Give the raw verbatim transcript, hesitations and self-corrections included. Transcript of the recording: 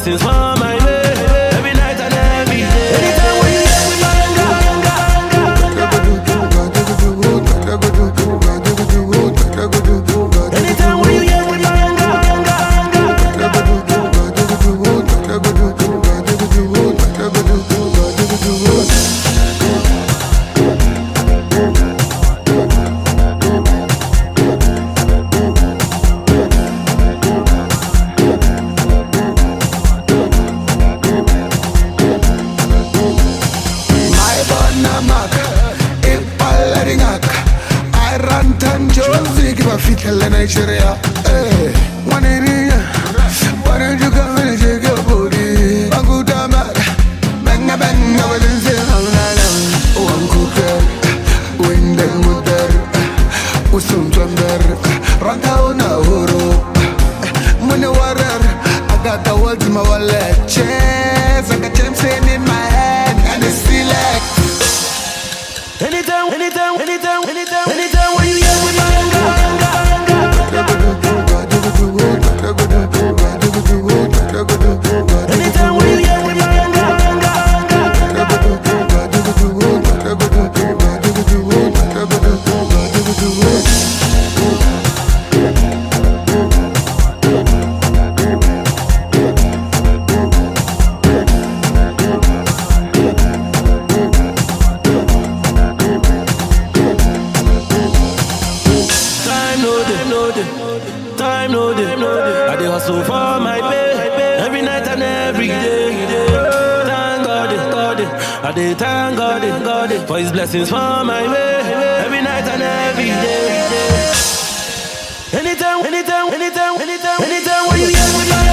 blessings for my way. Every night and every day. Anytime when you hear me, banga, banga, banga. Anytime when you hear me, banga, banga, Nigeria, hey, one area. Why don't you come and shake your booty? Banguta mat, banga banga, but then say oh I'm cooker, wind and mutter, usum chunder, ranta una horo, money water. I got the world in my wallet, chairs, I got gems in my hand, and it's still like anytime, anytime, anytime, anytime, anytime when you hear me, banga. Anytime when you hear me, banga, time no day, I dey hustle for my pay every night and every day. Thank God, God, I dey thank God, God for His blessings for my way every night and every day. Anytime, anytime, anytime, anytime, anytime when you hear me.